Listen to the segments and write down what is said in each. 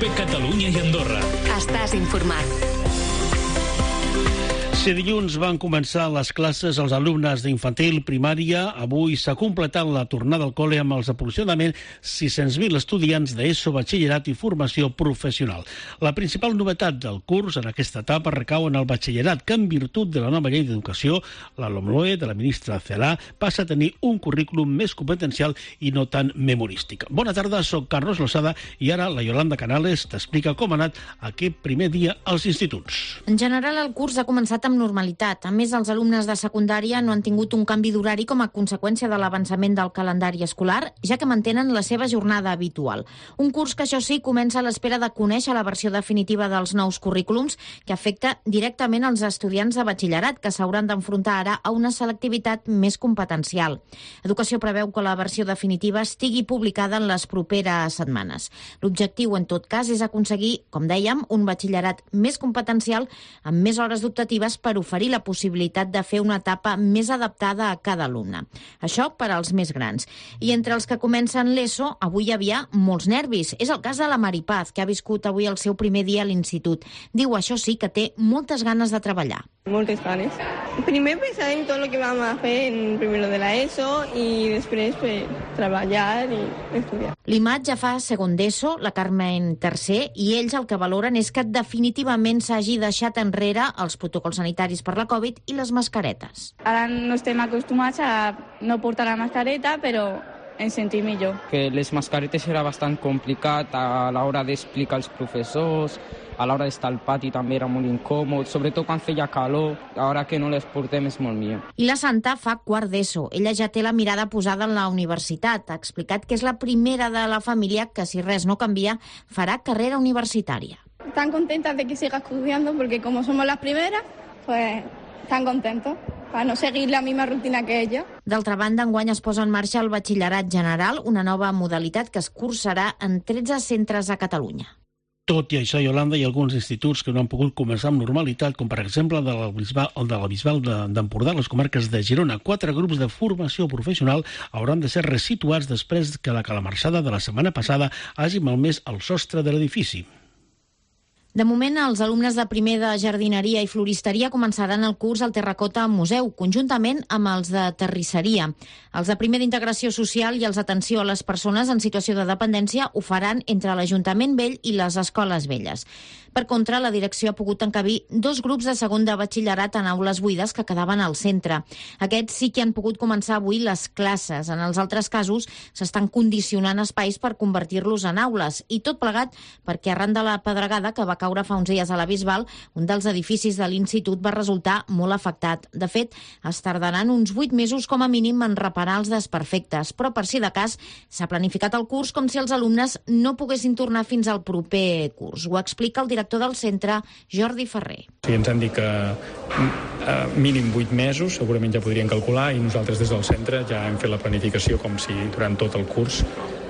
COPE Catalunya i Andorra. Estàs informat. Si dilluns van començar les classes als alumnes d'infantil, primària, avui s'ha completat la tornada al col·le amb els aproximadament 600.000 estudiants d'ESO, batxillerat i formació professional. La principal novetat del curs en aquesta etapa recau en el batxillerat, que en virtut de la nova llei d'educació, la LOMLOE de la ministra Celaá, passa a tenir un currículum més competencial i no tan memorístic. Bona tarda, soc Carlos Losada i ara la Yolanda Canales t'explica com ha anat aquest primer dia als instituts. En general, el curs ha començat amb normalitat. A més, els alumnes de secundària no han tingut un canvi d'horari com a conseqüència de l'avançament del calendari escolar, ja que mantenen la seva jornada habitual. Un curs que, això sí, comença a l'espera de conèixer la versió definitiva dels nous currículums, que afecta directament als estudiants de batxillerat, que s'hauran d'enfrontar ara a una selectivitat més competencial. Educació preveu que la versió definitiva estigui publicada en les properes setmanes. L'objectiu, en tot cas, és aconseguir, com dèiem, un batxillerat més competencial, amb més hores optatives per oferir la possibilitat de fer una etapa més adaptada a cada alumne. Això per als més grans. I entre els que comencen l'ESO, avui hi havia molts nervis. És el cas de la Maripaz, que ha viscut avui el seu primer dia a l'institut. Diu, això sí, que té moltes ganes de treballar. Moltes ganes. Primer pensar en tot el que vam a fer en primero de la ESO i després treballar i estudiar. L'Imat ja fa segon d'ESO, la Carmen tercer, i ells el que valoren és que definitivament s'hagi deixat enrere els protocols sanitaris per la Covid i les mascaretes. Ara no estem acostumats a no portar la mascareta, però ens sentim millor. Que les mascaretes era bastant complicat a l'hora d'explicar als professors, a l'hora d'estar al pati també era molt incòmode, sobretot quan feia calor, ara que no les portem és molt millor. I la Santa fa quart d'ESO. Ella ja té la mirada posada en la universitat. Ha explicat que és la primera de la família que, si res no canvia, farà carrera universitària. Tan contentas de que siga estudiando porque como somos las primeras, pues tan contentos para no seguir la misma rutina que ella. D'altra banda, enguany es posa en marxa el batxillerat general, una nova modalitat que es cursarà en 13 centres a Catalunya. Tot i això, Yolanda, hi ha alguns instituts que no han pogut començar amb normalitat, com per exemple el de la Bisbal d'Empordà, les comarques de Girona. 4 grups de formació professional hauran de ser resituats després que la calamarsada de la setmana passada hagi malmès el sostre de l'edifici. De moment, els alumnes de primer de jardineria i floristeria començaran el curs al Terracota Museu, conjuntament amb els de terrisseria. Els de primer d'integració social i els d'atenció a les persones en situació de dependència ho faran entre l'Ajuntament Vell i les escoles velles. Per contra, la direcció ha pogut encabir 2 grups de segon de batxillerat en aules buides que quedaven al centre. Aquests sí que han pogut començar avui les classes. En els altres casos, s'estan condicionant espais per convertir-los en aules. I tot plegat perquè arran de la pedregada que va caure fa uns dies a la Bisbal, un dels edificis de l'institut va resultar molt afectat. De fet, es tardaran uns 8 mesos com a mínim en reparar els desperfectes, però per si de cas s'ha planificat el curs com si els alumnes no poguessin tornar fins al proper curs. Ho explica el director del centre, Jordi Ferrer. Sí, ens han dit que mínim 8 mesos, segurament ja podrien calcular, i nosaltres des del centre ja hem fet la planificació com si durant tot el curs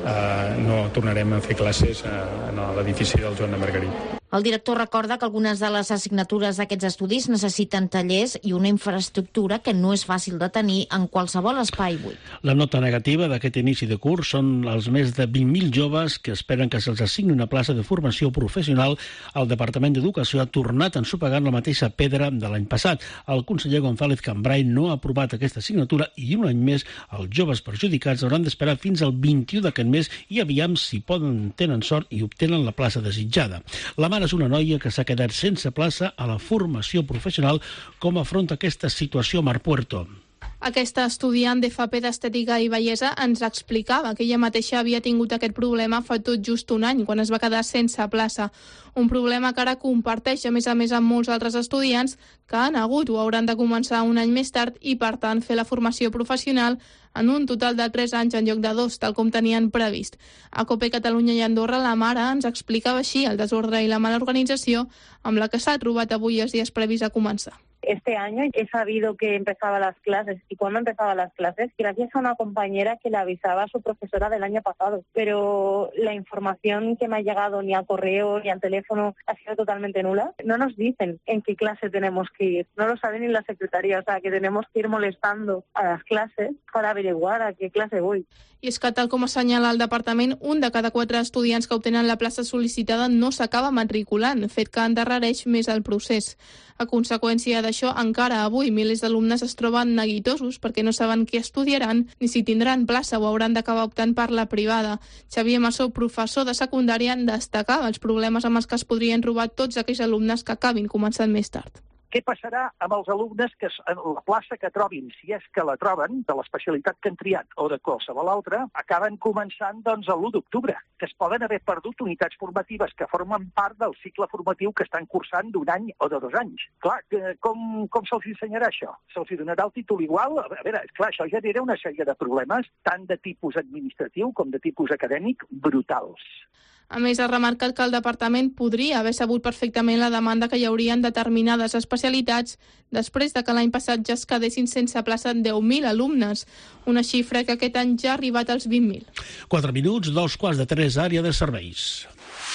no tornarem a fer classes a l'edifici del Joan de Margarit. El director recorda que algunes de les assignatures d'aquests estudis necessiten tallers i una infraestructura que no és fàcil de tenir en qualsevol espai buit. La nota negativa d'aquest inici de curs són els més de 20.000 joves que esperen que se'ls assigni una plaça de formació professional. El Departament d'Educació ha tornat a ensopegar la mateixa pedra de l'any passat. El conseller González Cambray no ha aprovat aquesta assignatura i un any més els joves perjudicats hauran d'esperar fins al 21 d'aquest mes i aviam si tenen sort i obtenen la plaça desitjada. La mare és una noia que s'ha quedat sense plaça a la formació professional. Com afronta aquesta situació Mar Puerto? Aquesta estudiant d'FP d'Estètica i Bellesa ens explicava que ella mateixa havia tingut aquest problema fa tot just un any, quan es va quedar sense plaça. Un problema que ara comparteix, a més amb molts altres estudiants que han hagut o hauran de començar un any més tard i, per tant, fer la formació professional en un total de 3 anys en lloc de 2, tal com tenien previst. A COPE Catalunya i Andorra, la mare ens explicava així el desordre i la mala organització amb la que s'ha trobat avui els dies previs a començar. Este año he sabido que empezaba las clases y cuando empezaba las clases, gracias a una compañera que le avisaba a su profesora del año pasado. Pero la información que me ha llegado ni al correo ni al teléfono ha sido totalmente nula. No nos dicen en qué clase tenemos que ir. No lo saben ni la secretaria, o sea que tenemos que ir molestando a las clases para averiguar a qué clase voy. I és que, tal com assenyala el departament, 1 de cada 4 estudiants que obtenen la plaça sol·licitada no s'acaba matriculant, fet que endarrereix més el procés. A conseqüència d'això, encara avui milers d'alumnes es troben neguitosos perquè no saben què estudiaran ni si tindran plaça o hauran d'acabar optant per la privada. Xavier Massó, professor de secundària, destacava els problemes amb els que es podrien trobar tots aquells alumnes que acabin començant més tard. Què passarà amb els alumnes que la plaça que trobin, si és que la troben, de l'especialitat que han triat o de qualsevol altra, acaben començant l'1 d'octubre, que es poden haver perdut unitats formatives que formen part del cicle formatiu que estan cursant d'1 any o de 2 anys. Clar, com se'ls ensenyarà això? Se'ls donarà el títol igual? A veure, clar, això genera una sèrie de problemes, tant de tipus administratiu com de tipus acadèmic, brutals. A més, ha remarcat que el departament podria haver sabut perfectament la demanda que hi hauria en determinades especialitats després de que l'any passat ja es quedessin sense plaça 10.000 alumnes, una xifra que aquest any ja ha arribat als 20.000. 4 minuts, 2:15, àrea de serveis.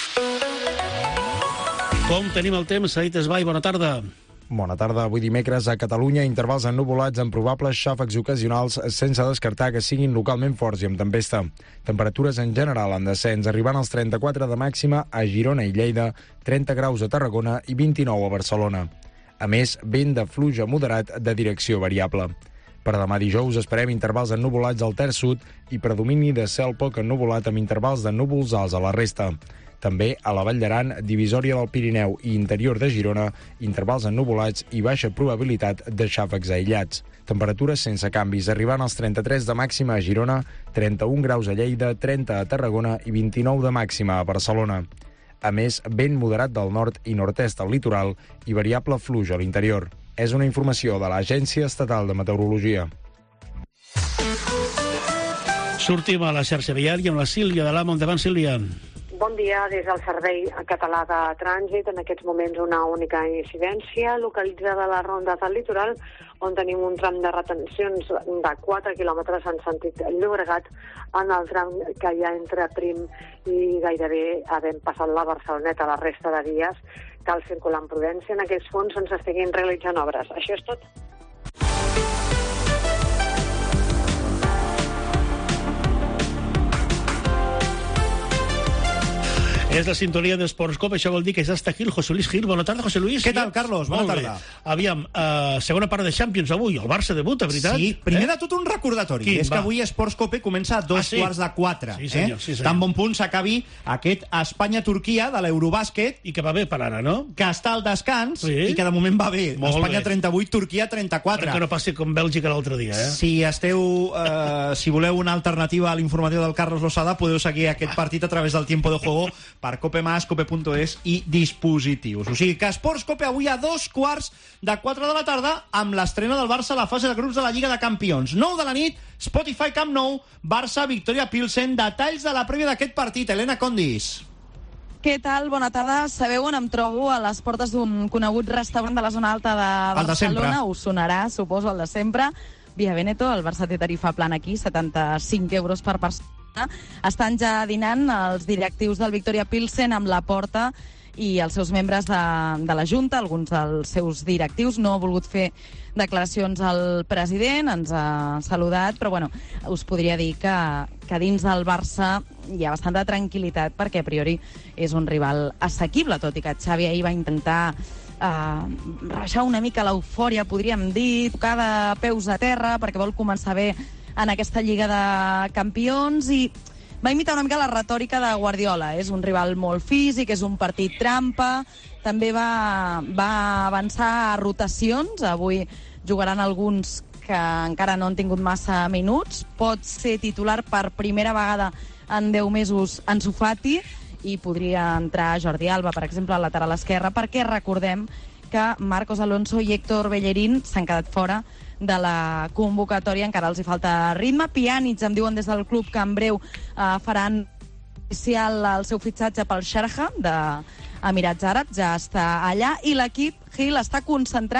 Com tenim el temps? Saïd Esbai, bona tarda. Bona tarda. Avui dimecres a Catalunya, intervals ennuvolats amb probables xàfecs ocasionals sense descartar que siguin localment forts i amb tempesta. Temperatures en general en descens, arribant als 34 de màxima a Girona i Lleida, 30 graus a Tarragona i 29 a Barcelona. A més, vent de fluix a moderat de direcció variable. Per demà dijous esperem intervals ennuvolats al terç sud i predomini de cel poc ennuvolat amb intervals de núvols alts a la resta. També a la Vall d'Aran, divisòria del Pirineu i interior de Girona, intervals ennuvolats i baixa probabilitat de xàfecs aïllats. Temperatures sense canvis, arribant als 33 de màxima a Girona, 31 graus a Lleida, 30 a Tarragona i 29 de màxima a Barcelona. A més, vent moderat del nord i nord-est al litoral i variable fluix a l'interior. És una informació de l'Agència Estatal de Meteorologia. Sortim a la xarxa viària amb la Sílvia de l'Amo. Endavant, Sílvia. Bon dia. Des del Servei Català de Trànsit, en aquests moments una única incidència localitzada a la ronda del litoral, on tenim un tram de retencions de 4 quilòmetres en sentit Llobregat, en el tram que hi ha entre Prim i gairebé havent passat la Barceloneta. La resta de vies cal circular amb prudència en aquests punts on s'estiguin realitzant obres. Això és tot. És la sintonia d'Esports Cop, això vol dir que ja està aquí el José Luis Gil. Bona tarda, José Luis. Què tal, Carlos? Bona tarda. Aviam, segona part de Champions avui, el Barça debuta, veritat? Sí, primer de tot un recordatori. És que avui Esports Cope comença a 3:45. Sí, senyor, sí, senyor. Tan bon punt s'acabi aquest Espanya-Turquia de l'Eurobàsquet. I que va bé per ara, no? Que està al descans sí. I que de moment va bé. Molt Espanya bé. 38, Turquia 34. Perquè no passi com Bèlgica l'altre dia, eh? Si esteu, si voleu una alternativa a l'informatiu del Carlos Losada, podeu seguir aquest partit a través del Tiempo de Juego per Cope Más, Cope.es i dispositius. O sigui que Esports Cope avui a 3:45 de la tarda amb l'estrena del Barça a la fase de grups de la Lliga de Campions. 9 de la nit, Spotify Camp Nou, Barça, Victoria Pilsen. Detalls de la prèvia d'aquest partit. Elena Condis. Què tal? Bona tarda. Sabeu on em trobo? A les portes d'un conegut restaurant de la zona alta de Barcelona. Us sonarà, suposo, el de sempre. Via Veneto, el Barça té tarifa plana aquí, 75 euros per persona. Estan ja dinant els directius del Victoria Pilsen amb la porta i els seus membres de la Junta, alguns dels seus directius. No ha volgut fer declaracions al president, ens ha saludat, però bueno, us podria dir que dins del Barça hi ha bastanta tranquil·litat perquè a priori és un rival assequible, tot i que Xavi ahir va intentar rebaixar una mica l'eufòria, podríem dir, tocar de peus a terra perquè vol començar bé en aquesta Lliga de Campions i va imitar una mica la retòrica de Guardiola. És un rival molt físic, és un partit trampa, també va avançar a rotacions. Avui jugaran alguns que encara no han tingut massa minuts. Pot ser titular per primera vegada en 10 mesos Ansu Fati i podria entrar Jordi Alba, per exemple, al lateral esquerre, perquè recordem que Marcos Alonso i Héctor Bellerín s'han quedat fora de la convocatòria, encara els hi falta ritme. Pjanic, em diuen des del club que en breu faran oficial el seu fitxatge pel Sharjah d'Emirats Àrabs, ja està allà, i l'equip Gil està concentrat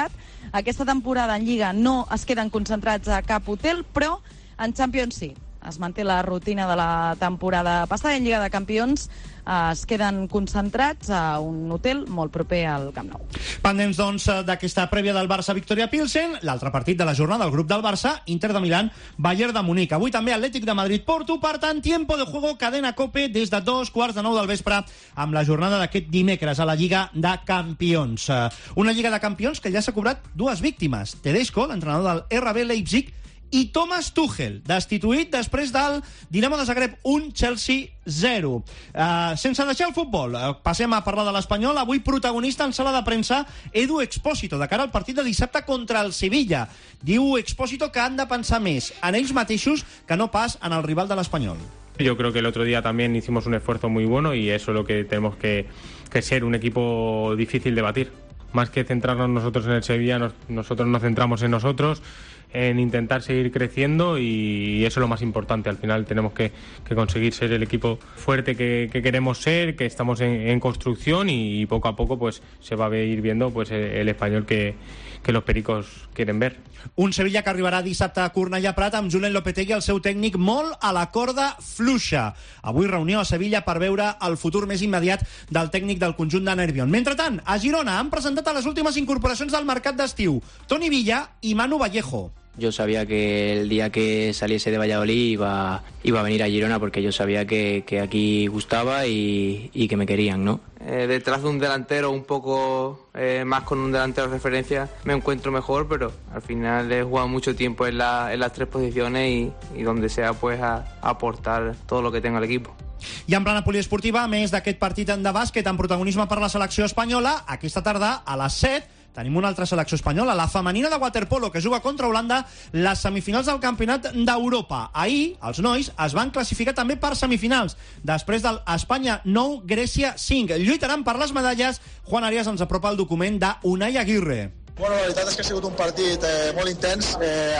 Aquesta temporada en Lliga no es queden concentrats a cap hotel, però en Champions sí. Es manté la rutina de la temporada passada. En Lliga de Campions es queden concentrats a un hotel molt proper al Camp Nou. Pendents, doncs, d'aquesta prèvia del Barça-Victoria Pilsen, l'altre partit de la jornada del grup del Barça, Inter de Milán, Bayern de Munic. Avui també Atlètic de Madrid-Porto, per tant, tiempo de juego, cadena COPE, des de 2:45 del vespre, amb la jornada d'aquest dimecres a la Lliga de Campions. Una Lliga de Campions que ja s'ha cobrat dues víctimes. Tedesco, l'entrenador del RB Leipzig, i Thomas Tuchel, destituït després del Dinamo de Zagreb 1, Chelsea 0. Sense deixar el futbol, passem a parlar de l'Espanyol. Avui protagonista en sala de premsa Edu Expósito, de cara al partit de dissabte contra el Sevilla. Diu Expósito que han de pensar més en ells mateixos que no pas en el rival de l'Espanyol. Yo creo que el otro día también hicimos un esfuerzo muy bueno y eso es lo que tenemos que ser, un equipo difícil de batir. Más que centrarnos nosotros en el Sevilla, nosotros nos centramos en nosotros, en intentar seguir creciendo, y eso es lo más importante. Al final tenemos que conseguir ser el equipo fuerte que queremos ser, que estamos en construcción, y poco a poco pues se va a ir viendo pues el Espanyol que los pericos quieren ver. Un Sevilla que arribarà dissabte a Cornellà Prat amb Julen Lopetegui, el seu tècnic, molt a la corda fluixa. Avui reunió a Sevilla per veure el futur més immediat del tècnic del conjunt de Nervión. Mentrestant, a Girona han presentat a les últimes incorporacions del mercat d'estiu, Toni Villa i Manu Vallejo. Yo sabía que el día que saliese de Valladolid iba a venir a Girona, porque yo sabía que aquí gustaba y que me querían, ¿no? Detrás de un delantero un poco más, con un delantero de referencia, me encuentro mejor, pero al final he jugado mucho tiempo en las tres posiciones y donde sea pues a aportar todo lo que tenga el equipo. I en plana poliesportiva, a més d'aquest partit de bàsquet amb protagonisme per la selecció espanyola, aquesta tarda a les 7 tenim una altra selecció espanyola, la femenina de waterpolo, que juga contra Holanda les semifinals del Campionat d'Europa. Ahir, els nois es van classificar també per semifinals, després del Espanya 9, Grècia 5. Lluitaran per les medalles. Juan Arias ens apropa el document d'Unai Aguirre. Bueno, la veritat és que ha sigut un partit molt intens.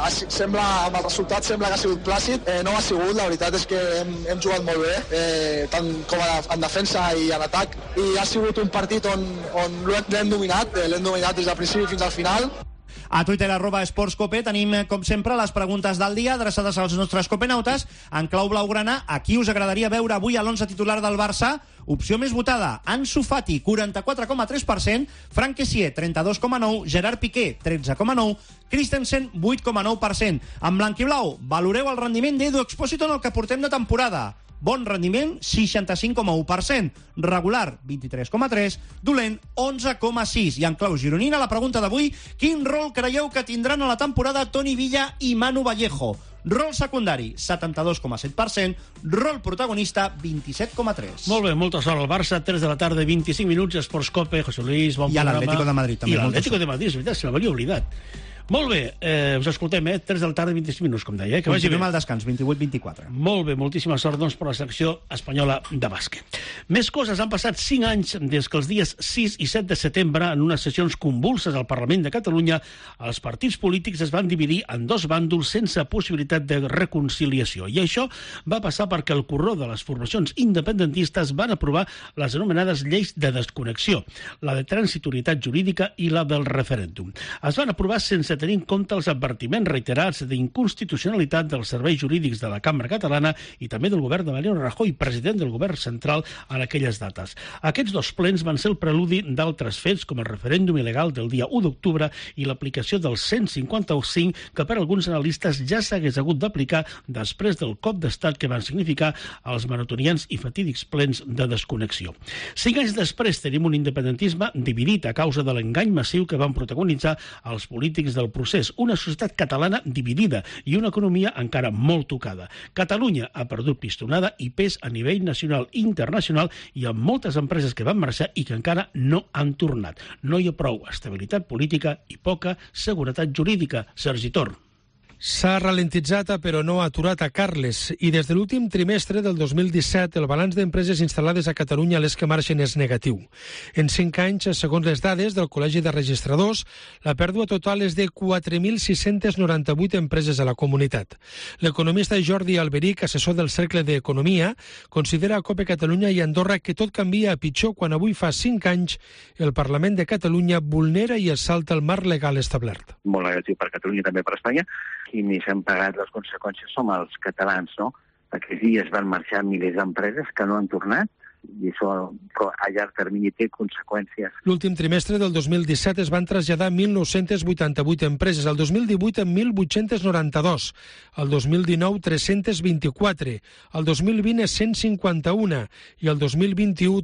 Amb el resultat sembla que ha sigut plàcid. No ha sigut, la veritat és que hem jugat molt bé, tant com en defensa i en atac. I ha sigut un partit on l'hem dominat des del principi fins al final. A Twitter, @esportscope, tenim, com sempre, les preguntes del dia adreçades als nostres copenautes. En clau blaugrana, a qui us agradaria veure avui a l'11 titular del Barça? Opció més votada, Ansu Fati, 44,3%, Franck Kessié, 32,9%, Gerard Piqué, 13,9%, Christensen, 8,9%. En blanc-i-blau, valoreu el rendiment d'Edu Expósito en el que portem de temporada. Bon rendiment, 65,1%. Regular, 23,3%. Dolent, 11,6%. I en clau gironina, la pregunta d'avui: quin rol creieu que tindran a la temporada Toni Villa i Manu Vallejo? Rol secundari, 72,7%. Rol protagonista, 27,3%. Molt bé, molta sort al Barça. 3 de la tarda, 25 minuts. Esports Cope, José Luis, bon programa. I a l'Atlético de Madrid també. I l'Atlético de Madrid, és veritat, se m'havia oblidat. Molt bé, us escoltem, 3 de la tarda, 25 minuts, com deia. Que continuem al descans, 28-24. Molt bé, moltíssima sort, doncs, per la selecció espanyola de bàsquet. Més coses, han passat 5 anys des que els dies 6 i 7 de setembre, en unes sessions convulses al Parlament de Catalunya, els partits polítics es van dividir en dos bàndols sense possibilitat de reconciliació. I això va passar perquè el corró de les formacions independentistes van aprovar les anomenades lleis de desconnexió, la de transitorietat jurídica i la del referèndum. Es van aprovar sense tenir en compte els advertiments reiterats d'inconstitucionalitat dels serveis jurídics de la Cambra Catalana i també del govern de Mariano Rajoy, president del govern central en aquelles dates. Aquests dos plens van ser el preludi d'altres fets, com el referèndum il·legal del dia 1 d'octubre i l'aplicació del 155, que per alguns analistes ja s'hagués hagut d'aplicar després del cop d'estat que van significar els maratonians i fatídics plens de desconnexió. 5 anys després tenim un independentisme dividit a causa de l'engany massiu que van protagonitzar els polítics del procés, una societat catalana dividida i una economia encara molt tocada. Catalunya ha perdut pistonada i pes a nivell nacional i internacional, i amb moltes empreses que van marxar i que encara no han tornat. No hi ha prou estabilitat política i poca seguretat jurídica. Sergi Tor. S'ha ralentitzat però no aturat a Carles i des de l'últim trimestre del 2017 el balanç d'empreses instal·lades a Catalunya, les que marxen, és negatiu. En 5 anys, segons les dades del Col·legi de Registradors, la pèrdua total és de 4.698 empreses a la comunitat. L'economista Jordi Alberic, assessor del Cercle d'Economia, considera a COPE Catalunya i Andorra que tot canvia a pitjor quan avui fa 5 anys el Parlament de Catalunya vulnera i assalta el marc legal establert. Molt negatiu per Catalunya, també per Espanya. Qui més han pagat les conseqüències som els catalans, no? Aquells dies van marxar milers d'empreses que no han tornat i això a llarg termini té conseqüències. L'últim trimestre del 2017 es van traslladar 1.988 empreses, el 2018 en 1.892, el 2019 324, el 2020 151 i el 2021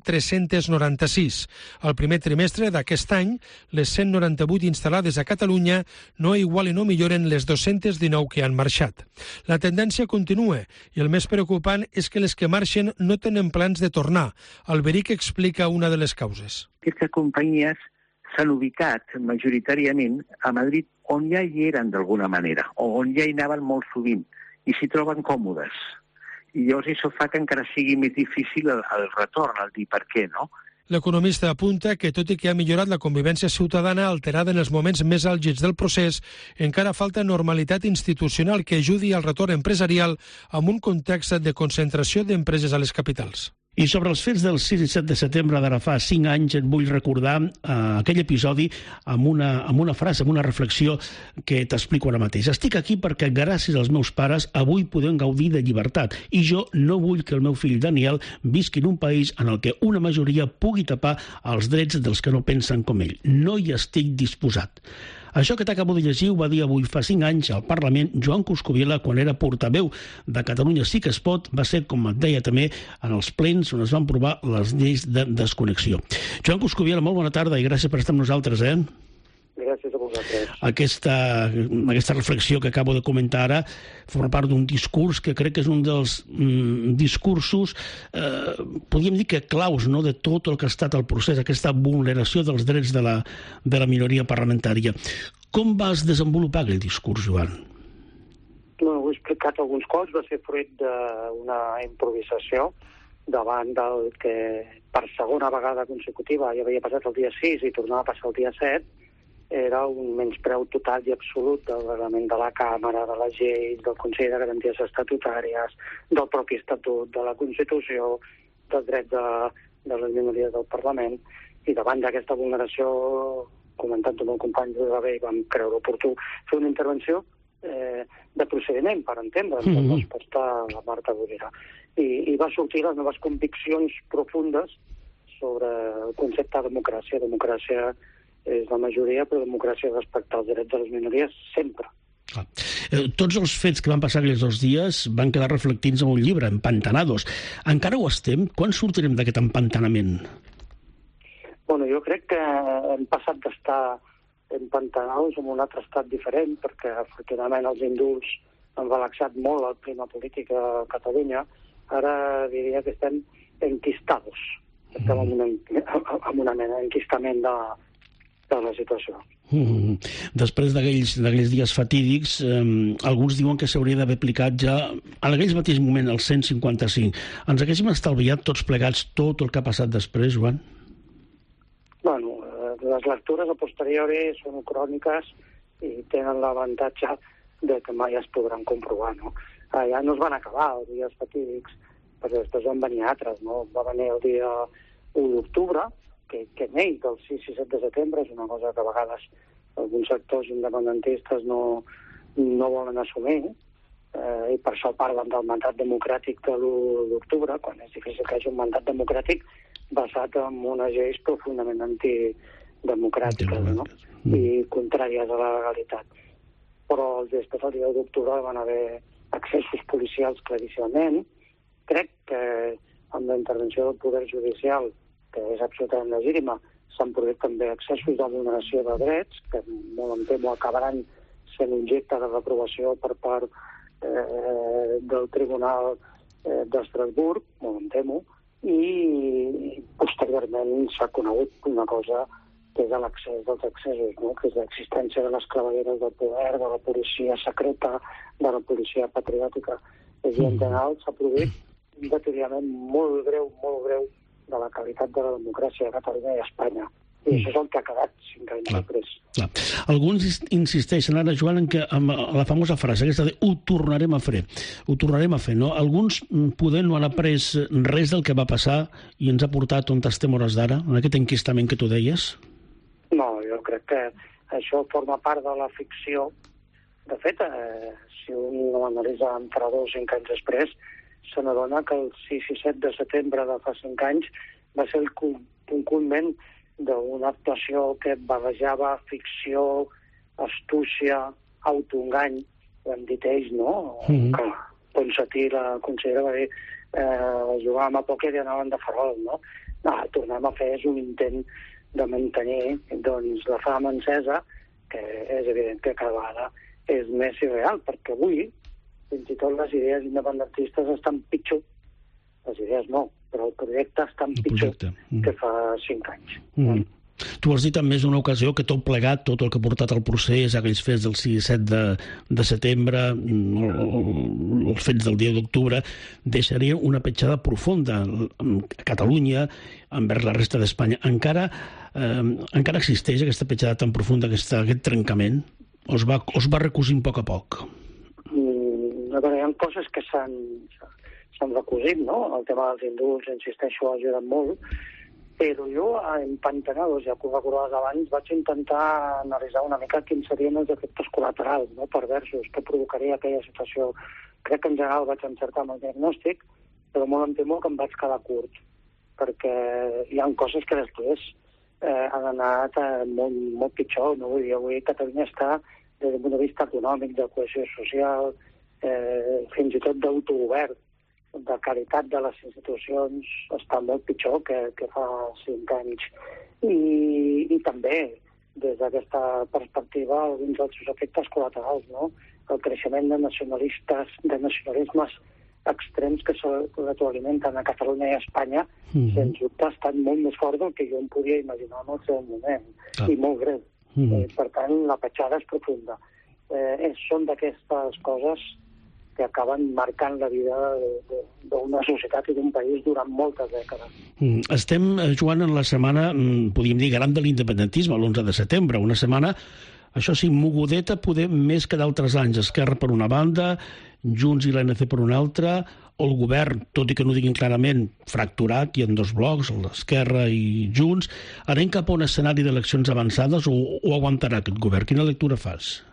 396. Al primer trimestre d'aquest any, les 198 instal·lades a Catalunya no igualen o milloren les 219 que han marxat. La tendència continua i el més preocupant és que les que marxen no tenen plans de tornar. Alberic explica una de les causes. Aquestes companyies s'han ubicat majoritàriament a Madrid, on ja hi eren d'alguna manera, o on ja hi anaven molt sovint, i s'hi troben còmodes. I llavors això fa que encara sigui més difícil el retorn, el dir per què, no? L'economista apunta que, tot i que ha millorat la convivència ciutadana alterada en els moments més àlgids del procés, encara falta normalitat institucional que ajudi al retorn empresarial en un context de concentració d'empreses a les capitals. I sobre els fets del 6 i 7 de setembre d'ara fa 5 anys et vull recordar aquell episodi amb una frase, amb una reflexió que t'explico ara mateix. Estic aquí perquè gràcies als meus pares avui podem gaudir de llibertat i jo no vull que el meu fill Daniel visqui en un país en el que una majoria pugui tapar els drets dels que no pensen com ell. No hi estic disposat. Això que t'acabo de llegir ho va dir avui fa 5 anys al Parlament Joan Coscubiela quan era portaveu de Catalunya Sí que es pot. Va ser, com et deia també, en els plens on es van aprovar les lleis de desconnexió. Joan Coscubiela, molt bona tarda i gràcies per estar amb nosaltres, Gràcies a vosaltres. Aquesta reflexió que acabo de comentar ara forma part d'un discurs que crec que és un dels discursos, podríem dir que claus, no?, de tot el que ha estat el procés, aquesta vulneració dels drets de la minoria parlamentària. Com vas desenvolupar aquell discurs, Joan? No, ho he explicat alguns cops, va ser fruit d'una improvisació davant del que per segona vegada consecutiva ja havia passat el dia 6 i tornava a passar el dia 7, era un menyspreu total i absolut del reglament de la Càmera, de les lleis, del Consell de Garanties Estatutàries, del propi Estatut, de la Constitució, dels drets de les minories del Parlament, i davant d'aquesta vulneració, comentant amb el company de Rabé, vam creure oportú fer una intervenció de procediment, per entendre'ns, en resposta a la Marta Rovira. I va sortir les noves conviccions profundes sobre el concepte de democràcia. Democràcia és la majoria, però democràcia és respectar els drets de les minories sempre. Tots els fets que van passar aquells 2 dies van quedar reflectits en un llibre, Empantanados. Encara ho estem? Quan sortirem d'aquest empantanament? Bueno, jo crec que hem passat d'estar empantanados en un altre estat diferent, perquè afortunadament els indults han relaxat molt el clima polític a Catalunya. Ara diria que estem enquistados. Estem en una mena d'enquistament de la situació. Després d'aquells dies fatídics, alguns diuen que s'hauria d'haver aplicat ja en aquell mateix moment el 155. Ens haguéssim estalviat tots plegats tot el que ha passat després, Joan? Bueno, les lectures a posteriori són cròniques i tenen l'avantatge de que mai es podran comprovar, no? Ja no es van acabar els dies fatídics, perquè després van venir altres, no? Va venir el dia 1 d'octubre, que neix del 6 i 7 de setembre, és una cosa que a vegades alguns sectors independentistes no volen assumir, i per això parlen del mandat democràtic de l'1 d'octubre, quan és difícil que hi hagi un mandat democràtic basat en unes lleis profundament antidemocràtiques, no? I contràries a la legalitat. Però després del dia 1 d'octubre van haver accessos policials claríssimament. Crec que amb la intervenció del Poder Judicial, que és absolutament legítima, s'han produït també excessos de vulneració de drets, que molt em temo acabaran sent objecte de reprovació per part del Tribunal d'Estrasburg, molt em temo, i posteriorment s'ha conegut una cosa que és l'accés dels accessos, no? Que és l'existència de les clavegueres del poder, de la policia secreta, de la policia patriòtica. És en general s'ha produït un deteriorament molt greu de la qualitat de la democràcia a Catalunya i a Espanya. I això és el que ha quedat 5 anys després. Clar. Alguns insisteixen ara, Joan, en que amb la famosa frase aquesta de ho tornarem a fer. Ho tornarem a fer, no? Alguns poder no han après res del que va passar i ens ha portat on estem hores d'ara, en aquest enquistament que tu deies? No, jo crec que això forma part de la ficció. De fet, si un ho analitza entre 2 i 5 anys després, se n'adona que el 6 i 7 de setembre de fa 5 anys va ser el culmen d'una actuació que barrejava ficció, astúcia, autoengany, ho han dit ells, no? Que Ponsatí, la consellera, va dir jugàvem a pòquer i anàvem de farol, no? No, tornem a fer és un intent de mantenir doncs, la fama encesa, que és evident que cada vegada és més irreal, perquè avui fins i tot les idees independentistes estan pitjor. Les idees no, però el projecte està pitjor que fa 5 anys. Tu has dit en més d'una ocasió que tot plegat, tot el que ha portat al procés, aquells fets del 6 i 7 de setembre, els fets del dia d'octubre, deixaria una petjada profunda a Catalunya envers la resta d'Espanya. Encara existeix aquesta petjada tan profunda, aquest trencament? O es va recosint a poc? Hi ha coses que s'han recosit, no? El tema dels indults, insisteixo, ha ajudat molt, però jo, empantanadors, ja que ho recordaves abans, vaig intentar analitzar una mica quins serien els efectes col·laterals, no? Perversos, que provocaria aquella situació. Crec que en general vaig encertar amb el diagnòstic, però molt em temo que em vaig quedar curt, perquè hi ha coses que després han anat molt pitjor, no? Vull dir, avui Catalunya està, des del punt de vista econòmic, de cohesió social, fins i tot d'autogovern, de qualitat de les institucions, està molt pitjor que fa 5 anys. I també, des d'aquesta perspectiva, alguns dels seus efectes col·laterals, no? El creixement de nacionalismes extrems que s'autoalimenten a Catalunya i a Espanya, sens dubte, ha estat molt més fort del que jo em podia imaginar en el seu moment, i molt greu. Per tant, la petjada és profunda. Són d'aquestes coses que acaben marcant la vida d'una societat i d'un país durant moltes dècades. Estem, Joan, en la setmana, podríem dir, gran de l'independentisme, l'11 de setembre, una setmana, això sí, mogudeta, poder més que d'altres anys. Esquerra per una banda, Junts i l'ANC per una altra, o el govern, tot i que no diguin clarament, fracturat, hi ha 2 blocs, l'Esquerra i Junts. Anem cap a un escenari d'eleccions avançades o aguantarà aquest govern? Quina lectura fas?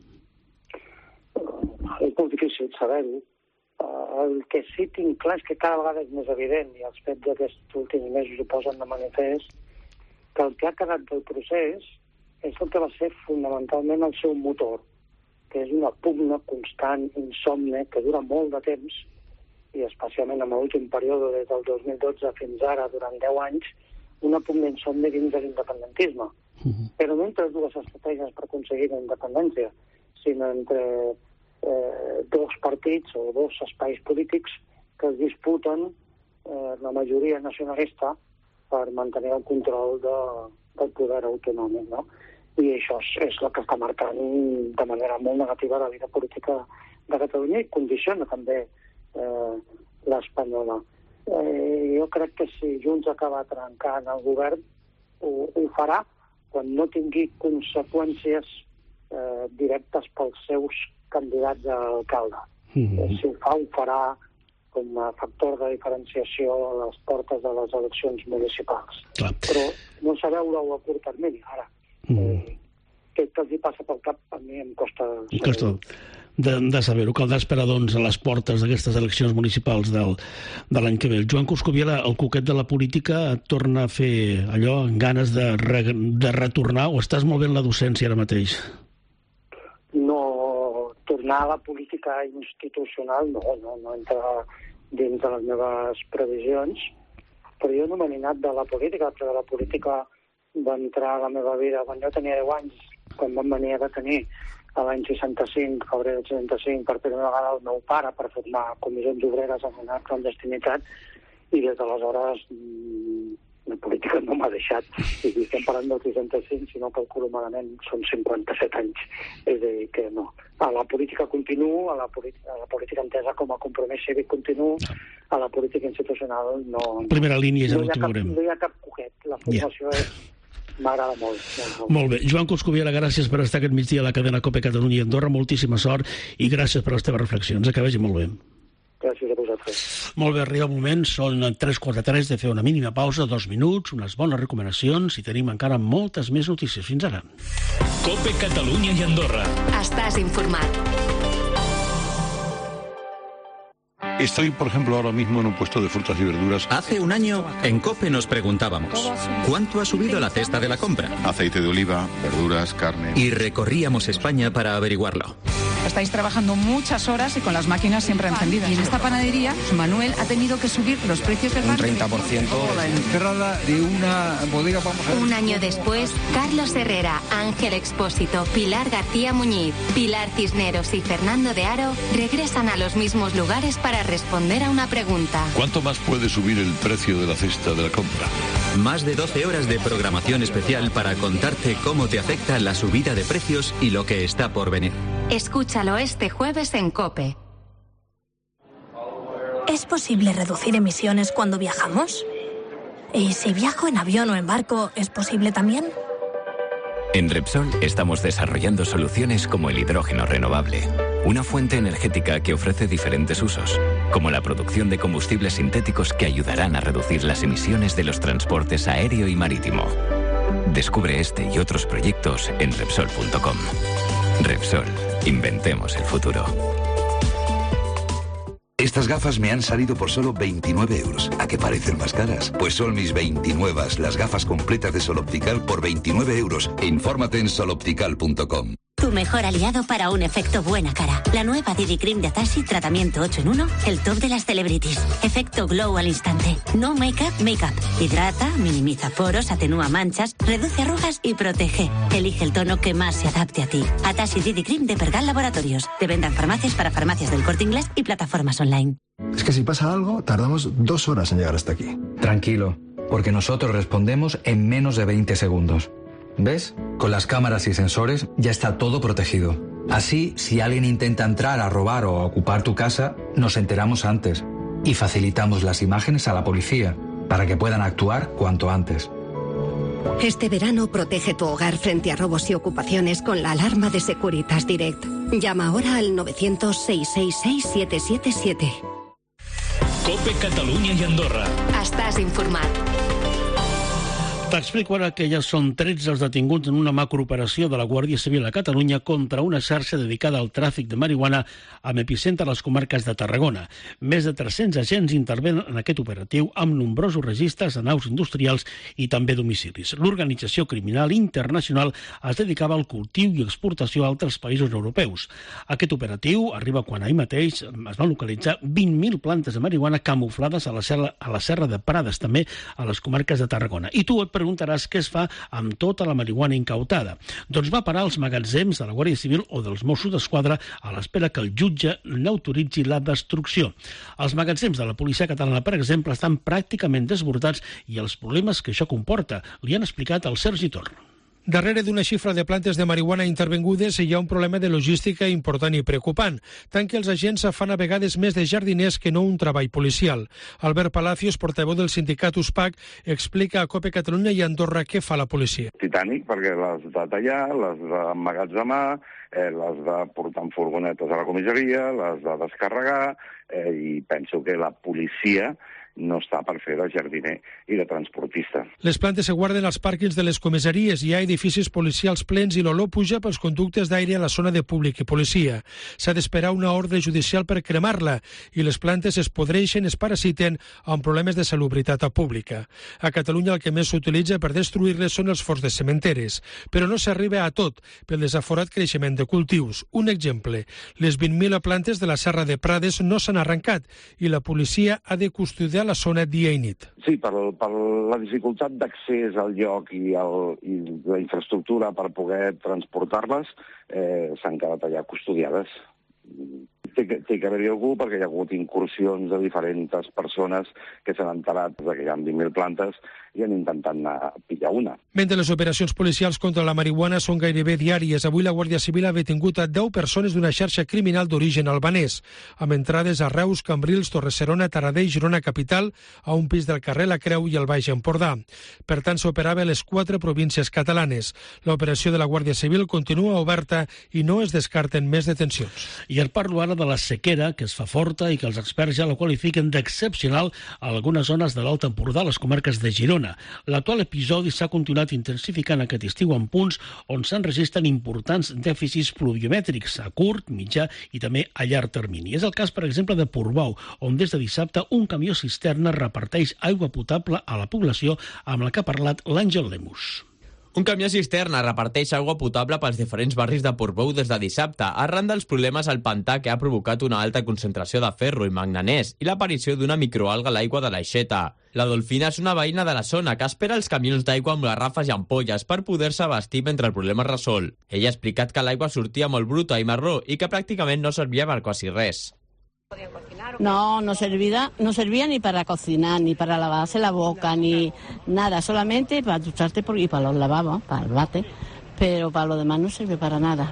És molt difícil saber-ho. El que sí tinc clar és que cada vegada és més evident, i els fets d'aquests últims mesos ho posen de manifest, que el que ha quedat del procés és el que va ser fonamentalment el seu motor, que és una pugna constant, insomne, que dura molt de temps, i especialment en l'últim període, des del 2012 fins ara, durant 10 anys, una pugna insomne dins de l'independentisme. Però no entre 2 estratègies per aconseguir la independència, sinó entre 2 partits o 2 espais polítics que es disputen la majoria nacionalista per mantenir el control del poder autonòmic, no? I això és el que està marcant de manera molt negativa la vida política de Catalunya i condiciona també l'espanyola. Jo crec que si Junts acaba trencant el govern, ho farà quan no tingui conseqüències directes pels seus candidats a alcalde. Si ho farà com a factor de diferenciació a les portes de les eleccions municipals. Però no saber-ho a curt termini, ara. Què els hi passa pel cap, a mi em costa saber-ho. De saber-ho. Caldrà esperar, doncs, a les portes d'aquestes eleccions municipals de l'any que ve. El Joan Coscubiela, el coquet de la política, et torna a fer allò, amb ganes de retornar, o estàs molt bé en la docència ara mateix? No, tornar a la política institucional no entra dins de les meves previsions, però jo no m'he anat de la política, perquè la política va entrar a la meva vida quan jo tenia 10 anys, quan vam venir a detenir a l'any 65, febrer del 65, per primera vegada el meu pare per formar comissions obreres en una clandestinitat, i des d'aleshores la política no m'ha deixat. I estem parlant del 65, si no calculo malament, són 57 anys. És a dir, que no. A la política continuo, a la política entesa com a compromís cívic continuo, a la política institucional no... Primera línia ja no t'ho veurem. No hi ha cap coquet. La formació m'agrada molt. Molt bé. Joan Coscubiela, gràcies per estar aquest migdia a la cadena COPE Catalunya i Andorra. Moltíssima sort i gràcies per les teves reflexions. Que vagi molt bé. Gràcies a vosaltres. Molt bé, arriba el moment, són 3:43 de fer una mínima pausa, 2 minuts, unes bones recomanacions i tenim encara moltes més notícies. Fins ara. COPE Catalunya i Andorra. Estàs informat. Estoy, por ejemplo, ahora mismo en un puesto de frutas y verduras. Hace un año, en COPE nos preguntábamos, ¿cuánto ha subido la cesta de la compra? Aceite de oliva, verduras, carne... Y recorríamos España para averiguarlo. Estáis trabajando muchas horas y con las máquinas siempre encendidas. Y en esta panadería, Manuel ha tenido que subir los precios del pan. Un 30%. La entrada de una bodega, vamos a ver. Un año después, Carlos Herrera, Ángel Expósito, Pilar García Muñiz, Pilar Cisneros y Fernando de Haro regresan a los mismos lugares para responder a una pregunta. ¿Cuánto más puede subir el precio de la cesta de la compra? Más de 12 horas de programación especial para contarte cómo te afecta la subida de precios y lo que está por venir. Escúchalo este jueves en COPE. ¿Es posible reducir emisiones cuando viajamos? ¿Y si viajo en avión o en barco, es posible también? En Repsol estamos desarrollando soluciones como el hidrógeno renovable, una fuente energética que ofrece diferentes usos, como la producción de combustibles sintéticos que ayudarán a reducir las emisiones de los transportes aéreo y marítimo. Descubre este y otros proyectos en Repsol.com. Repsol, inventemos el futuro. Estas gafas me han salido por solo 29 euros. ¿A qué parecen más caras? Pues son mis 29, las gafas completas de Sol Optical por 29 euros. Infórmate en soloptical.com. Tu mejor aliado para un efecto buena cara. La nueva Didi Cream de Atashi, tratamiento 8 en 1, el top de las celebrities. Efecto glow al instante. No make-up. Hidrata, minimiza poros, atenúa manchas, reduce arrugas y protege. Elige el tono que más se adapte a ti. Atashi Didi Cream de Pergal Laboratorios. Te vendan farmacias para farmacias del Corte Inglés y plataformas online. Es que si pasa algo, tardamos 2 horas en llegar hasta aquí. Tranquilo, porque nosotros respondemos en menos de 20 segundos. ¿Ves? Con las cámaras y sensores ya está todo protegido. Así, si alguien intenta entrar a robar o a ocupar tu casa, nos enteramos antes y facilitamos las imágenes a la policía para que puedan actuar cuanto antes. Este verano protege tu hogar frente a robos y ocupaciones con la alarma de Securitas Direct. Llama ahora al 900-666-777. COPE Catalunya i Andorra. Estàs informat. T'explico ara que ja són 13 els detinguts en una macrooperació de la Guàrdia Civil a Catalunya contra una xarxa dedicada al tràfic de marihuana amb epicentre a les comarques de Tarragona. Més de 300 agents intervenen en aquest operatiu amb nombrosos registres de naus industrials i també domicilis. L'organització criminal internacional es dedicava al cultiu i exportació a altres països europeus. Aquest operatiu arriba quan ahir mateix es van localitzar 20.000 plantes de marihuana camuflades a la serra de Prades, també a les comarques de Tarragona. I tu et preguntaràs què es fa amb tota la marihuana incautada. Doncs va parar als magatzems de la Guàrdia Civil o dels Mossos d'Esquadra a l'espera que el jutge n'autoritzi la destrucció. Els magatzems de la policia catalana, per exemple, estan pràcticament desbordats i els problemes que això comporta li han explicat al Sergi Tor. Darrere d'una xifra de plantes de marihuana intervingudes hi ha un problema de logística important i preocupant, tant que els agents fan a vegades més de jardiners que no un treball policial. Albert Palacios, portaveu del sindicat USPAC, explica a COPE Catalunya i Andorra què fa la policia. Titànic, perquè les de tallar, les d'emmagatzemar, les de portar en furgonetes a la comissaria, les de descarregar, i penso que la policia no està per fer de jardiner i de transportista. Les plantes se guarden als pàrquings de les comissaries. Hi ha edificis policials plens i l'olor puja pels conductes d'aire a la zona de públic i policia. S'ha d'esperar una ordre judicial per cremar-la i les plantes es podreixen, es parasiten amb problemes de salubritat pública. A Catalunya el que més s'utilitza per destruir-les són els forns de cementeris, però no s'arriba a tot pel desaforat creixement de cultius. Un exemple, les 20.000 plantes de la Serra de Prades no s'han arrencat i la policia ha de custodiar la zona dia i nit. Sí, per la dificultat d'accés al lloc i la infraestructura per poder transportar-les s'han quedat allà custodiades. Té que haver-hi algú, perquè hi ha hagut incursions de diferents persones que s'han enterat que hi ha 20.000 plantes i han intentat anar a pillar una. Mentre les operacions policials contra la marihuana són gairebé diàries, avui la Guàrdia Civil ha detingut a 10 persones d'una xarxa criminal d'origen albanès, amb entrades a Reus, Cambrils, Torre-serona, Taradell, Girona capital, a un pis del carrer La Creu i el Baix Empordà. Per tant, s'operava a les 4 províncies catalanes. L'operació de la Guàrdia Civil continua oberta i no es descarten més detencions. I et parlo ara de la sequera, que es fa forta i que els experts ja la qualifiquen d'excepcional a algunes zones de l'Alt Empordà, les comarques de Girona. L'actual episodi s'ha continuat intensificant aquest estiu en punts on s'enregistren importants dèficits pluviomètrics a curt, mitjà i també a llarg termini. És el cas, per exemple, de Portbou, on des de dissabte un camió cisterna reparteix aigua potable a la població, amb la que ha parlat l'Àngel Lemus. Un camió cisterna reparteix aigua potable pels diferents barris de Portbou des de dissabte, arran dels problemes al pantà que ha provocat una alta concentració de ferro i manganès i l'aparició d'una microalga a l'aigua de l'Aixeta. La Dolfina és una veïna de la zona que espera els camions d'aigua amb garrafes i ampolles per poder-se abastir mentre el problema es resol. Ella ha explicat que l'aigua sortia molt bruta i marró i que pràcticament no servia per quasi res. No servía ni para cocinar, ni para lavarse la boca, ni nada, solamente para ducharte y para los lavabos, para el bate, pero para lo demás no sirve para nada.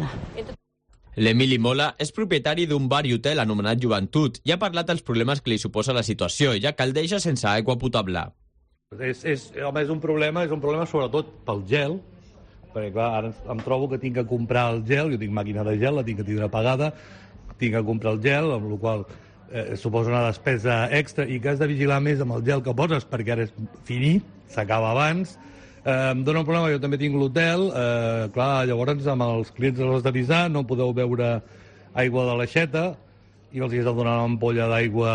L'Emili Mola és propietari d'un bar i hotel anomenat Joventut i ha parlat dels problemes que li suposa la situació, ja que el deixa sense aigua potable. És un problema sobretot pel gel, perquè clar, ara em trobo que tinc que comprar el gel, jo tinc màquina de gel, la tinc que tindre apagada, tinc que comprar el gel, amb la qual suposa una despesa extra i que has de vigilar més amb el gel que poses perquè ara és finit, s'acaba abans. Em dóna un problema, jo també tinc l'hotel, clar, llavors amb els clients els has d'avisar, no podeu beure aigua de l'aixeta i els has de donar una ampolla d'aigua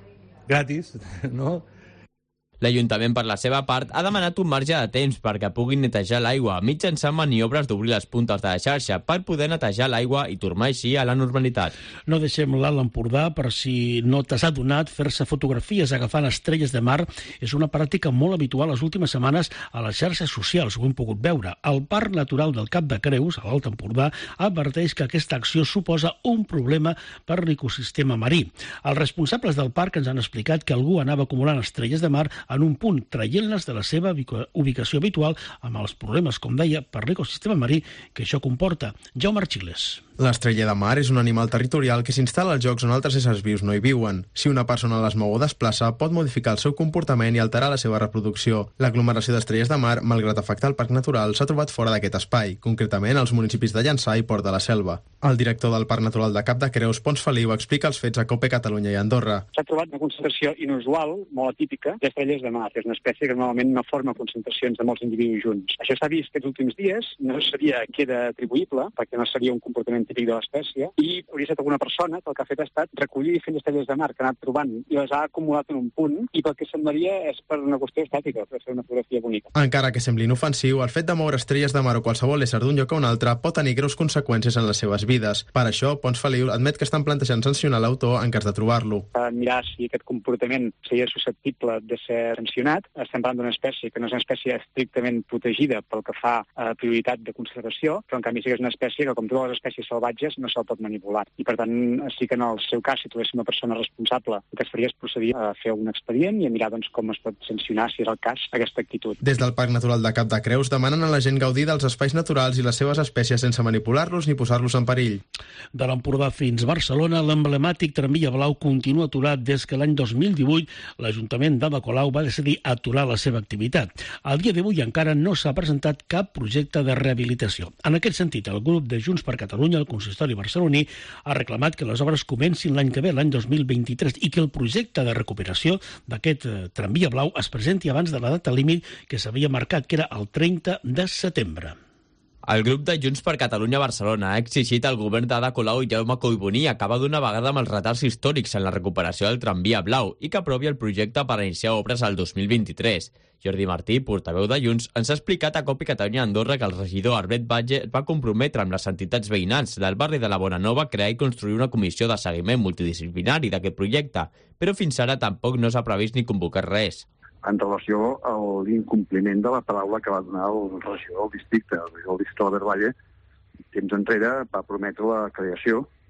gratis, no? L'Ajuntament, per la seva part, ha demanat un marge de temps perquè puguin netejar l'aigua mitjançant maniobres d'obrir les puntes de la xarxa per poder netejar l'aigua i tornar així a la normalitat. No deixem l'Alt Empordà, per si no t'has adonat, fer-se fotografies agafant estrelles de mar és una pràctica molt habitual les últimes setmanes a les xarxes socials, ho hem pogut veure. El Parc Natural del Cap de Creus, a l'Alt Empordà, adverteix que aquesta acció suposa un problema per l'ecosistema marí. Els responsables del parc ens han explicat que algú anava acumulant estrelles de mar en un punt, traient-les de la seva ubicació habitual, amb els problemes, com deia, per l'ecosistema marí que això comporta. Jaume Archiles. L'estrella de mar és un animal territorial que s'instal·la als llocs on altres éssers vius no hi viuen. Si una persona les mou o desplaça, pot modificar el seu comportament i alterar la seva reproducció. L'aglomeració d'estrelles de mar, malgrat afectar el parc natural, s'ha trobat fora d'aquest espai, concretament als municipis de Llançà i Port de la Selva. El director del Parc Natural de Cap de Creus, Pons Feliu, explica els fets a COPE Catalunya i Andorra. S'ha trobat una concentració inusual, molt atípica, d'estrelles de mar. És una espècie que normalment no forma concentracions de molts individus junts. Això s'ha vist aquests últims dies, no sabia què era atribuïble, perquè no seria un comportament típic de l'espècie, i hauria estat alguna persona que el que ha fet ha estat recollir diferents estrelles de mar que ha anat trobant i les ha acumulat en un punt, i pel que semblaria és per una qüestió estàtica, per fer una fotografia bonica. Encara que sembli inofensiu, el fet de moure estrelles de mar o qualsevol ésser d'un lloc a un altre pot tenir greus conseqüències en les seves vides. Per això, Pons Feliu admet que estan plantejant sancionar l'autor en cas de trobar-lo. Mirar si aquest comportament seria susceptible de ser sancionat. Estem parlant d'una espècie que no és una espècie estrictament protegida pel que fa a prioritat de conservació, però en canvi sí que és una espècie que, com totes les espècies salvatges, no se'l pot manipular. I per tant, sí que en el seu cas, si trobéssim una persona responsable, el que es faria és procedir a fer un expedient i a mirar com es pot sancionar, si és el cas, aquesta actitud. Des del Parc Natural de Cap de Creus demanen a la gent gaudir dels espais naturals i les seves espècies sense manipular-los ni posar-los en perill. De l'Empordà fins Barcelona, l'emblemàtic tramvia blau continua aturat des que l'any 2018 l'Ajuntament d'Ada Colau va decidir aturar la seva activitat. Al dia d'avui encara no s'ha presentat cap projecte de rehabilitació. En aquest sentit, el grup de Junts per Catalunya, el consistori barceloní, ha reclamat que les obres comencin l'any que ve, l'any 2023, i que el projecte de recuperació d'aquest tramvia blau es presenti abans de la data límit que s'havia marcat, que era el 30 de setembre. El grup de Junts per Catalunya a Barcelona ha exigit al govern d'Ada Colau i Jaume Collboni acabar d'una vegada amb els retards històrics en la recuperació del tramvia blau i que aprovi el projecte per iniciar obres al 2023. Jordi Martí, portaveu de Junts, ens ha explicat a COPE Catalunya Andorra que el regidor Arbet Batlle va comprometre amb les entitats veïnals del barri de la Bonanova a crear i construir una comissió de seguiment multidisciplinari d'aquest projecte, però fins ara tampoc no s'ha previst ni convocat res. En relació a l'incompliment de la paraula que va donar el regidor del districte. El regidor del districte Albert Batlle, temps enrere, va prometre la creació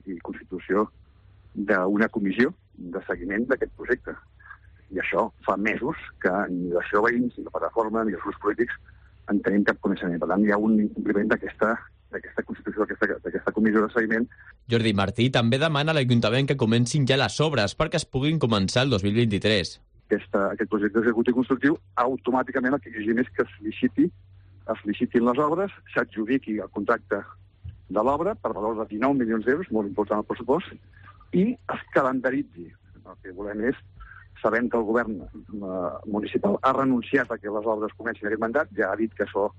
i constitució d'una comissió de seguiment d'aquest projecte. I això fa mesos que ni l'associació de veïns, ni la plataforma, ni els grups polítics en tenim cap coneixement. Per tant, hi ha un incompliment d'aquesta constitució, d'aquesta comissió de seguiment. Jordi Martí també demana a l'Ajuntament que comencin ja les obres perquè es puguin començar el 2023. Aquest projecte executiu constructiu, automàticament el que exigim és que es licitin les obres, s'adjudiqui el contracte de l'obra per valor de 19 milions d'euros, molt important el pressupost, i es calendaritzi. El que volem és, sabent que el govern municipal ha renunciat a que les obres comencin aquest mandat, ja ha dit que això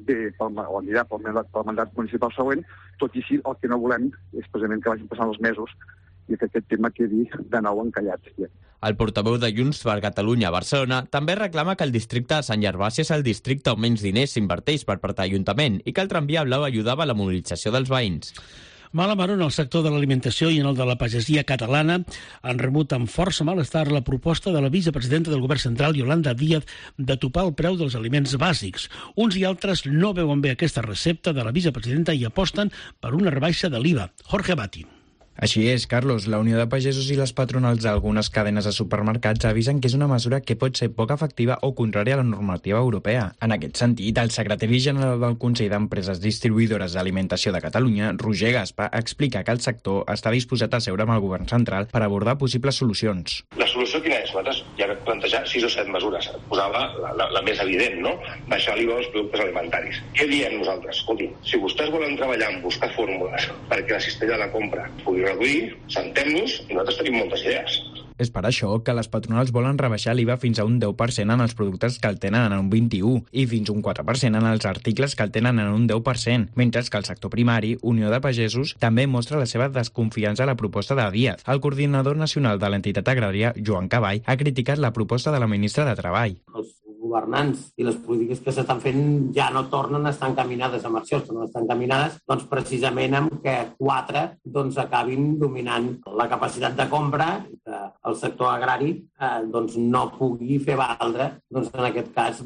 anirà pel mandat municipal següent, tot i així el que no volem és precisament que vagin passant els mesos i que aquest tema quedi de nou encallat. El portaveu de Junts per Catalunya a Barcelona també reclama que el districte de Sant Gervasi és el districte on menys diners s'inverteix per part de l'Ajuntament i que el tramvia blau ajudava a la mobilització dels veïns. Mala mar en el sector de l'alimentació i en el de la pagesia catalana han rebut amb força malestar la proposta de la vicepresidenta del Govern Central, Yolanda Díaz, de topar el preu dels aliments bàsics. Uns i altres no veuen bé aquesta recepta de la vicepresidenta i aposten per una rebaixa de l'IVA. Jorge Abati. Així és, Carlos. La Unió de Pagesos i les patronals d'algunes cadenes de supermercats avisen que és una mesura que pot ser poc efectiva o contrària a la normativa europea. En aquest sentit, el secretari general del Consell d'Empreses Distribuïdores d'Alimentació de Catalunya, Roger Gaspa, explica que el sector està disposat a seure amb el govern central per abordar possibles solucions. La solució quina és? Nosaltres ja vam plantejar 6 o 7 mesures. Posava la més evident, no? Baixar l'IVA dels productes alimentaris. Què diem nosaltres? Escolti, si vostès volen treballar en buscar fórmules perquè la cistella de la compra pugui reduir, sentem-nos i nosaltres tenim moltes idees. És per això que les patronals volen rebaixar l'IVA fins a un 10% en els productes que el tenen en un 21% i fins un 4% en els articles que el tenen en un 10%, mentre que el sector primari, Unió de Pagesos, també mostra la seva desconfiança a la proposta de Díaz. El coordinador nacional de l'entitat agrària, Joan Caball, ha criticat la proposta de la ministra de Treball. Els governants i les polítiques que s'estan fent ja no tornen a estar encaminades amb accions, tornen a estar encaminades precisament amb que 4 acabin dominant la capacitat de compra i que el sector agrari no pugui fer valdre en aquest cas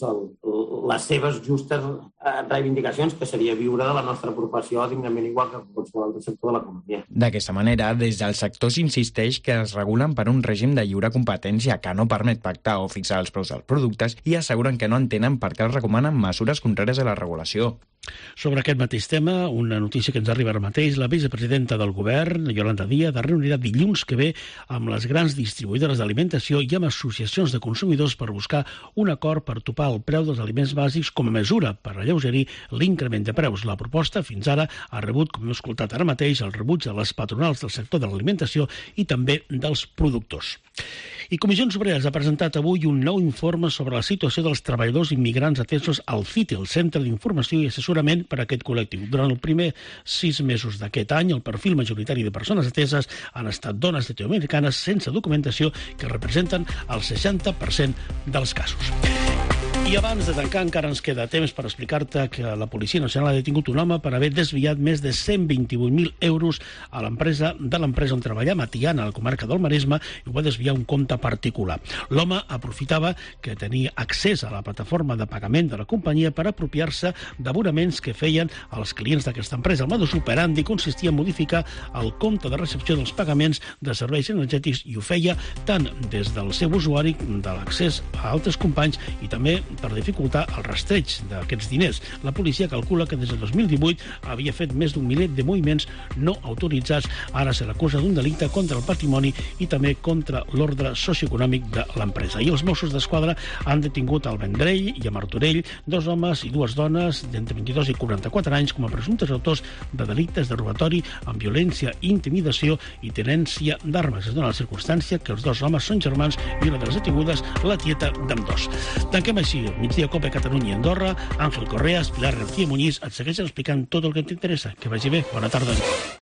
les seves justes reivindicacions, que seria viure de la nostra professió dignament igual que qualsevol altre sector de l'economia. D'aquesta manera, des del sector s'insisteix que es regulen per un règim de lliure competència que no permet pactar o fixar els preus dels productes i asseguren que no entenen per què es recomanen mesures contràries a la regulació. Sobre aquest mateix tema, una notícia que ens arriba ara mateix, la vicepresidenta del govern, Yolanda Díaz, es reunirà dilluns que ve amb les grans distribuïdores d'alimentació i amb associacions de consumidors per buscar un acord per topar el preu dels aliments bàsics com a mesura per alleugerir l'increment de preus. La proposta fins ara ha rebut, com hem escoltat ara mateix, el rebuig de les patronals del sector de l'alimentació i també dels productors. I Comissions Obreres ha presentat avui un nou informe sobre la situació dels treballadors immigrants atesos al CITE, el Centre d'Informació i Assessorament per a aquest col·lectiu. Durant els primers 6 mesos d'aquest any, el perfil majoritari de persones ateses han estat dones llatinoamericanes sense documentació que representen el 60% dels casos. I abans de tancar encara ens queda temps per explicar-te que la Policia Nacional ha detingut un home per haver desviat més de 128.000 euros a l'empresa on treballava, a Tiana, a la comarca del Maresme, i ho va desviar a un compte particular. L'home aprofitava que tenia accés a la plataforma de pagament de la companyia per apropiar-se d'abonaments que feien els clients d'aquesta empresa. El modus operandi consistia en modificar el compte de recepció dels pagaments de serveis energètics i ho feia tant des del seu usuari, de l'accés a altres companys i també per dificultar el rastreig d'aquests diners. La policia calcula que des del 2018 havia fet més d'1 miler de moviments no autoritzats. Ara se l'acusa d'un delicte contra el patrimoni i també contra l'ordre socioeconòmic de l'empresa. I els Mossos d'Esquadra han detingut al Vendrell i a Martorell 2 homes i 2 dones d'entre 22 i 44 anys com a presumptes autors de delictes de robatori amb violència, intimidació i tenència d'armes. Es dona la circumstància que els 2 homes són germans i una de les detingudes la tieta d'ambdós. Tanquem així Migdia Cope Catalunya i Andorra. Àngel Correas, Pilar García Muñiz et segueixen explicant tot el que t'interessa. Que vagi bé. Bona tarda.